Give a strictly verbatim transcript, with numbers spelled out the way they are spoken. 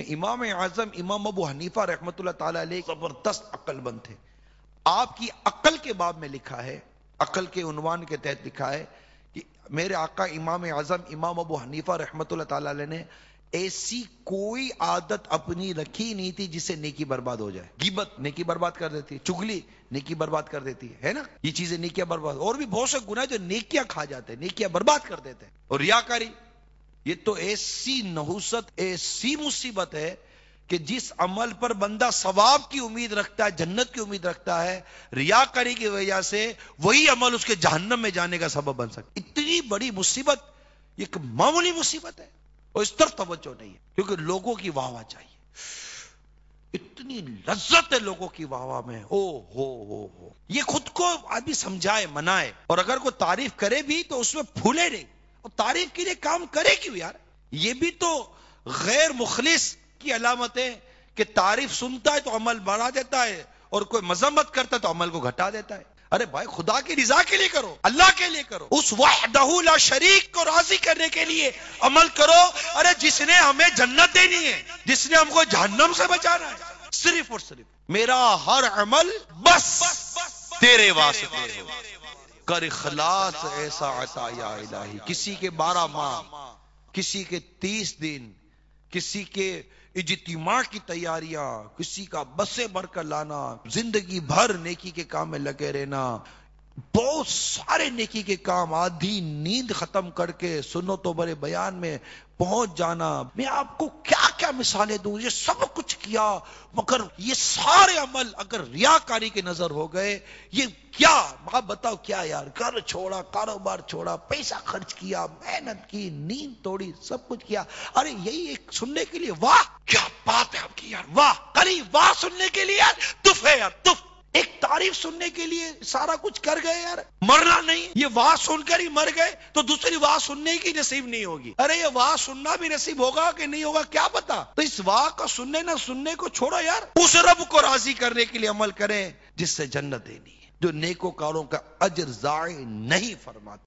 امام اعظم امام ابو حنیفہ رحمۃ اللہ تعالی علیہ زبردست عقل مند تھے. آپ کی عقل کے باب میں لکھا ہے، عقل کے عنوان کے تحت لکھا ہے کہ میرے آقا امام اعظم امام ابو حنیفہ رحمۃ اللہ تعالی علیہ نے ایسی کوئی عادت اپنی رکھی نہیں تھی جس سے نیکی برباد ہو جائے. غیبت نیکی برباد کر دیتی ہے، چگلی نیکی برباد کر دیتی ہے نا، یہ چیزیں نیکیاں برباد، اور بھی بہت سے گناہ جو نیکیاں کھا جاتے ہیں، نیکیاں برباد کر دیتے ہیں. اور ریاکاری، یہ تو ایسی نحوست، ایسی مصیبت ہے کہ جس عمل پر بندہ ثواب کی امید رکھتا ہے، جنت کی امید رکھتا ہے، ریاکاری کی وجہ سے وہی عمل اس کے جہنم میں جانے کا سبب بن سکتا. اتنی بڑی مصیبت، یہ ایک معمولی مصیبت ہے، اور اس طرف توجہ نہیں ہے کیونکہ لوگوں کی واہ واہ چاہیے. اتنی لذت ہے لوگوں کی واہ واہ میں، او ہو ہو ہو. یہ خود کو آدمی سمجھائے، منائے، اور اگر کوئی تعریف کرے بھی تو اس میں پھولے نہیں، اور تعریف کے لیے کام کرے کیوں یار. یہ بھی تو غیر مخلص کی علامت ہے کہ تعریف سنتا ہے تو عمل بڑھا دیتا ہے، اور کوئی مذمت کرتا ہے تو عمل کو گھٹا دیتا ہے. ارے بھائی خدا کی رضا کے لیے کرو، اللہ کے لیے کرو، اس وحدہ لا شریک کو راضی کرنے کے لیے عمل کرو. ارے جس نے ہمیں جنت دینی ہے، جس نے ہم کو جہنم سے بچانا ہے، صرف اور صرف میرا ہر عمل بس تیرے واسطے ہو، کر اخلاص ایسا عطا یا الہی. کسی کے بارہ ماہ، کسی کے تیس دن، کسی کے اجتماع کی تیاریاں، کسی کا بسیں بھر کر لانا، زندگی بھر نیکی کے کام میں لگے رہنا، بہت سارے نیکی کے کام، آدھی نیند ختم کر کے سنتوں بڑے بیان میں پہنچ جانا. میں آپ کو کیا کیا مثالیں دوں، یہ سب کچھ کیا، مگر یہ سارے عمل اگر ریاکاری کے نظر ہو گئے، یہ کیا آپ بتاؤ کیا یار. گھر چھوڑا، کاروبار چھوڑا، پیسہ خرچ کیا، محنت کی، نیند توڑی، سب کچھ کیا. ارے یہی ایک سننے کے لیے، واہ کیا بات ہے آپ کی یار، واہ کری، واہ سننے کے لیے یار تف ہے یار تف. ایک تعریف سننے کے لیے سارا کچھ کر گئے یار، مرنا نہیں. یہ واہ سن کر ہی مر گئے تو دوسری واہ سننے کی نصیب نہیں ہوگی. ارے یہ واہ سننا بھی نصیب ہوگا کہ نہیں ہوگا کیا پتا. تو اس واہ کا سننے نہ سننے کو چھوڑو یار، اس رب کو راضی کرنے کے لیے عمل کریں جس سے جنت دینی ہے، جو نیکوکاروں کا اجر ضائع نہیں فرماتا.